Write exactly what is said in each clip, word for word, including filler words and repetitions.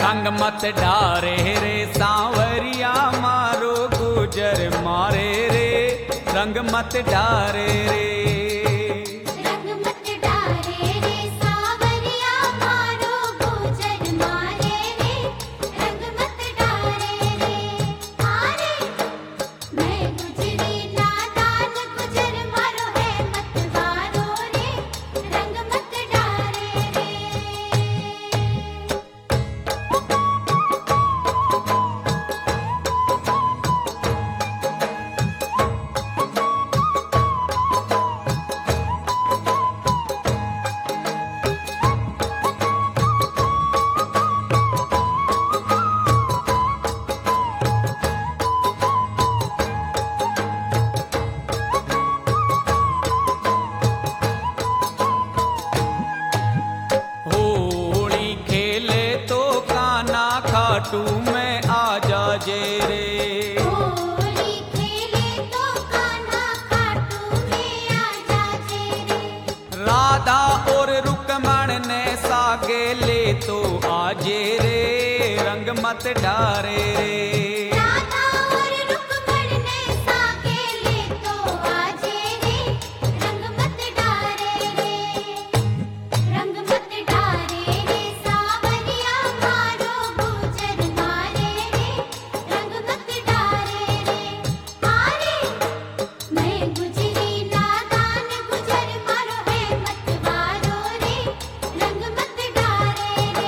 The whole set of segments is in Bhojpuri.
रंग मत डारे रे सांवरिया मारो गुजर मारे रे रंग मत डारे रे रंग मत डारे रे सांवरिया मारो गुजर मारे रे रंग मत डारे रे आरे मैं गुजरी नादान गुजर मारो है मत वारो रे रंग मत डारे रे होली खेले तो काना खाटू में आजा जे रे होली खेले तो कान्हा खाटू में आजा जे रे राधा और रुक्मण ने सागे ले तो आजे रे रंग मत डारे रे राधा और रुक्मण ने सागे ले तो आजे रे रंग मत डारे रे रंग मत डारे रे सांवरिया मारो गुजर मारे रे रंग मत डारे रे आरे मैं गुजरी नादान गुजर मारो है मत वारो रे रंग मत डारे रे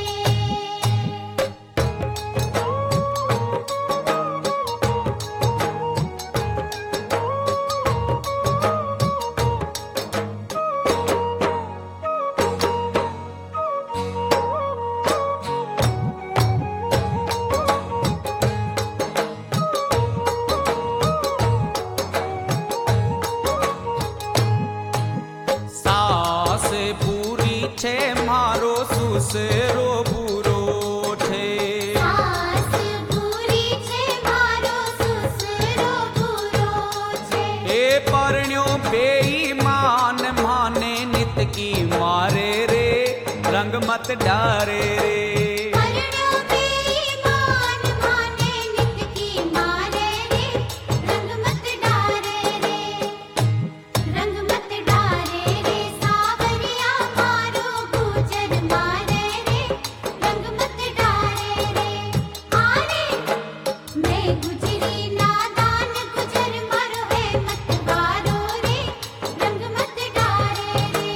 सास पूरी छे मारो सुसरो बुरो छे सास बुरी छे मारो सुसरो बुरो छे ए परण्यो बेईमान माने नित की मारे रे रंग मत डारे रे परण्यो बेईमान माने नित की मारे रे रंग मत डारे रे रंग मत डारे रे सांवरिया मारो गुजर मारे रे रंग मत डारे रे आरे मैं गुजरी नादान गुजर मारो है मत वारो रे रंग मत डारे रे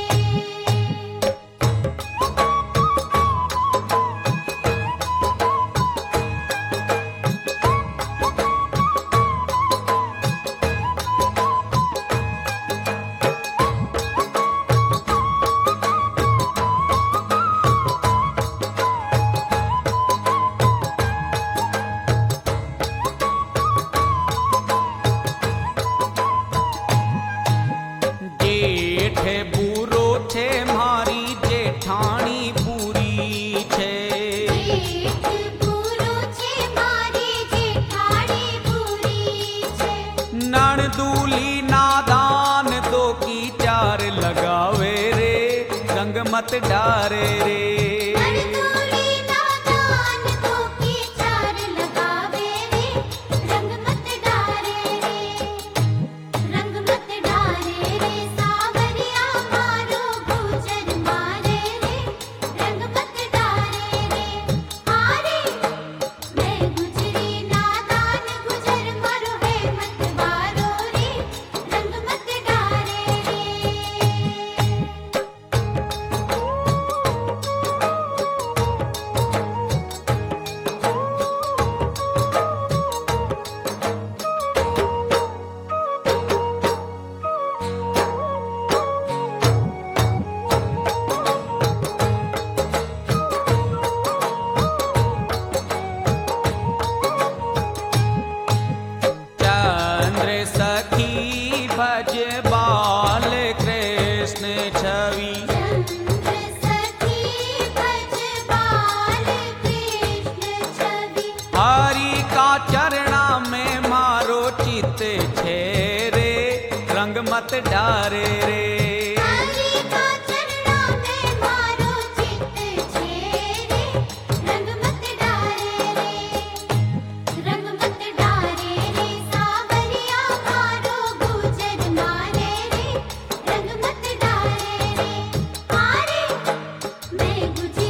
जेठ बुरो छे मारी जेठाणी पूरी छे जेठ बुरो छे मारी जेठाणी पूरी छे नणदूली नादान दो की चार लगावे रे रंग मत डारे रे नरदोली नादान तो की चार लगावे रे रंग मत डारे रे रंग मत डारे रे सांवरिया मारो गुजर मारे रे रंग मत डारे रे आरे मैं गुजरी नादान गुजर मारो है मत वारो रे रंग मत डारे रे चंद्र सखी भज बाल कृष्ण छवि चंद्र सखी भज बाल कृष्ण छवि हरि का चरणा में मारो चित छे रे रंग मत डारे रे हरि का चरणा में मारो चित छे रे गुजिया